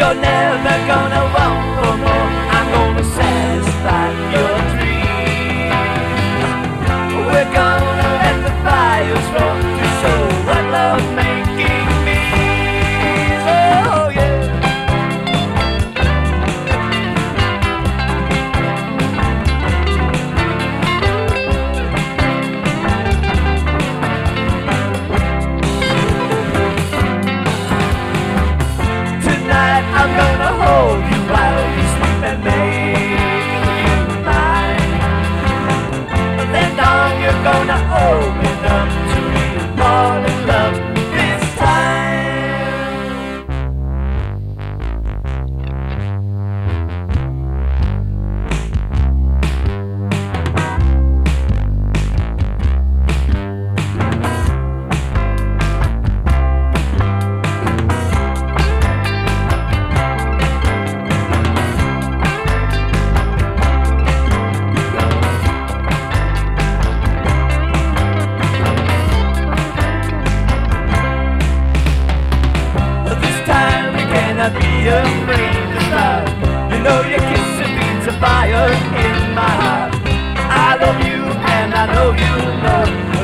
You're never gonna want for more. I'm gonna satisfy your dreams. We're gonna let the fires roar to show what love making means. Oh yeah. I'm gonna hold you while you sleep and make you mine. Then dawn you're gonna open up to real morning love this be afraid to start. You know your kissing beats a fire in my heart. I love you and I know you know